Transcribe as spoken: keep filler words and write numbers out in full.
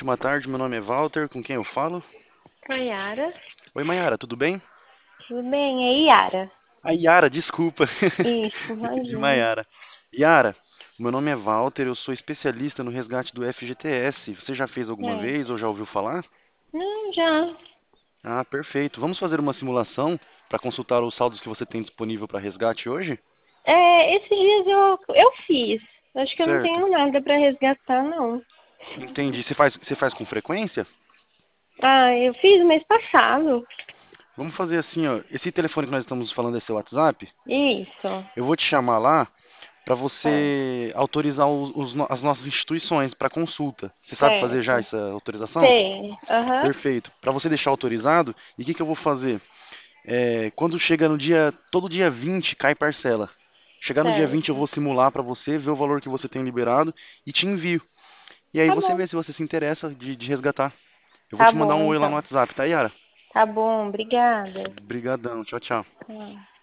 ótima tarde. Meu nome é Walter, com quem eu falo? Oi, Yara. Oi, Mayara, tudo bem? Tudo bem? E aí, Yara? A Yara, desculpa. Isso, Entendi, imagina. Mayara. Yara, meu nome é Walter, eu sou especialista no resgate do F G T S. Você já fez alguma É. vez ou já ouviu falar? Não, já. Ah, perfeito. Vamos fazer uma simulação para consultar os saldos que você tem disponível para resgate hoje? É, esses dias eu, eu fiz. Acho que eu não Certo. tenho nada pra resgatar, não. Entendi. Você faz, você faz com frequência? Ah, eu fiz mês passado. Vamos fazer assim, ó. Esse telefone que nós estamos falando é seu WhatsApp? Isso. Eu vou te chamar lá para Tá. você autorizar os- os no- as nossas instituições para consulta. Você sabe fazer já Certo. essa autorização? Sei. Aham. Perfeito. Para você deixar autorizado, e o que que eu vou fazer? É, quando chega no dia, todo dia vinte cai parcela. Chegar no dia vinte eu Certo. vou simular para você, ver o valor que você tem liberado e te envio. E aí Tá você bom. vê se você se interessa de, de resgatar. Eu vou Tá te mandar bom, um oi lá no então. WhatsApp, tá, Yara? Tá bom, obrigada. Brigadão, tchau, tchau. Tá.